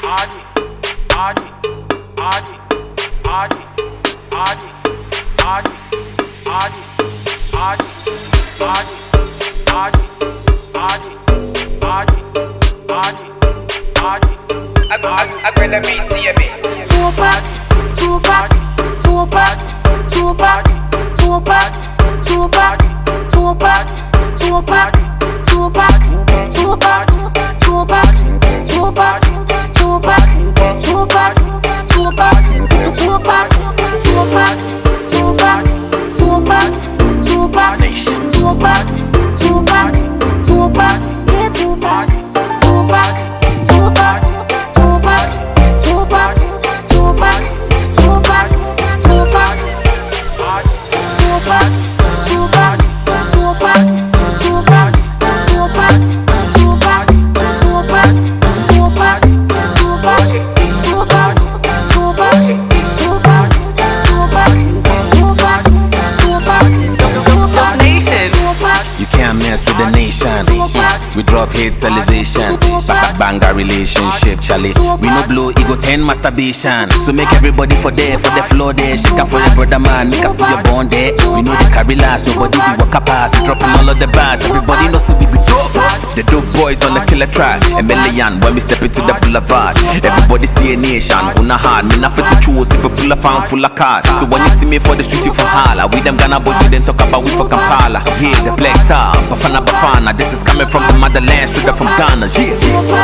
We drop hits, elevation, banger relationship, Charlie. We no blow, ego 10 masturbation. So make everybody for there, for the floor there. Shake up for the brother man, make us see your bond there. We know the carry last, nobody be walk up past. Dropping all of the bars, everybody knows we be dope. The dope boys on the killer track, a million when we step into the boulevard. Everybody see a nation, una hard, me nothing to choose if a pull a fan full of cards. So when you see me for the street, you for holla. We them Ghana boys, we then talk about we for Kampala. Yeah, the black star, Bafana, this is coming from the motherland, straight up from Ghana, yeah.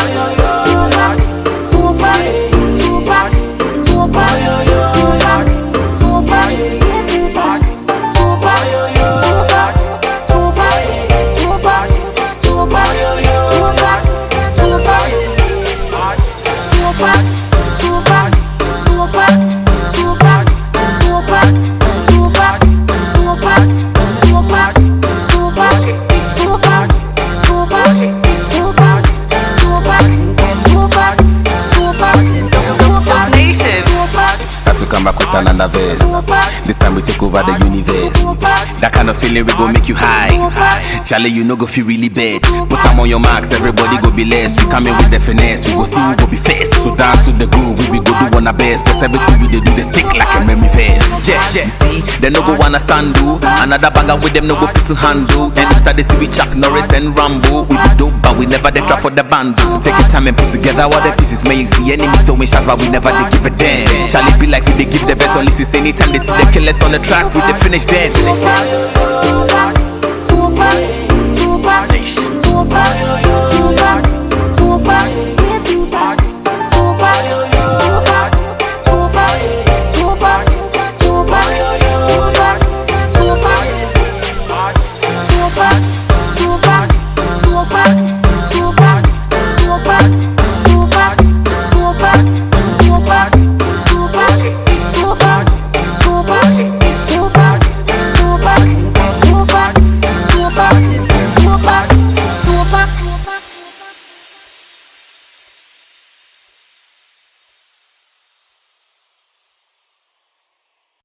Come back with another verse. This time we take over the universe. That kind of feeling we gon' make you high. Charlie, you know go feel really bad. Put them on your marks, everybody go be less. We come in with the finesse, we go see who go be first. So dance to the groove, we go do one our best. Cause everything we do, they stick like a memory verse. Yeah, see, they no go wanna stand do. Another banger with them no go fit to handle. And start to see we Chuck Norris and Rambo. We be dope, but we never they trap for the band. Take your time and put together all the pieces. May you see enemies throwing shots, but we never they give a damn. Charlie be like we they give the best on listen. Anytime they see the killers on the track, we they finish dead. Tupac,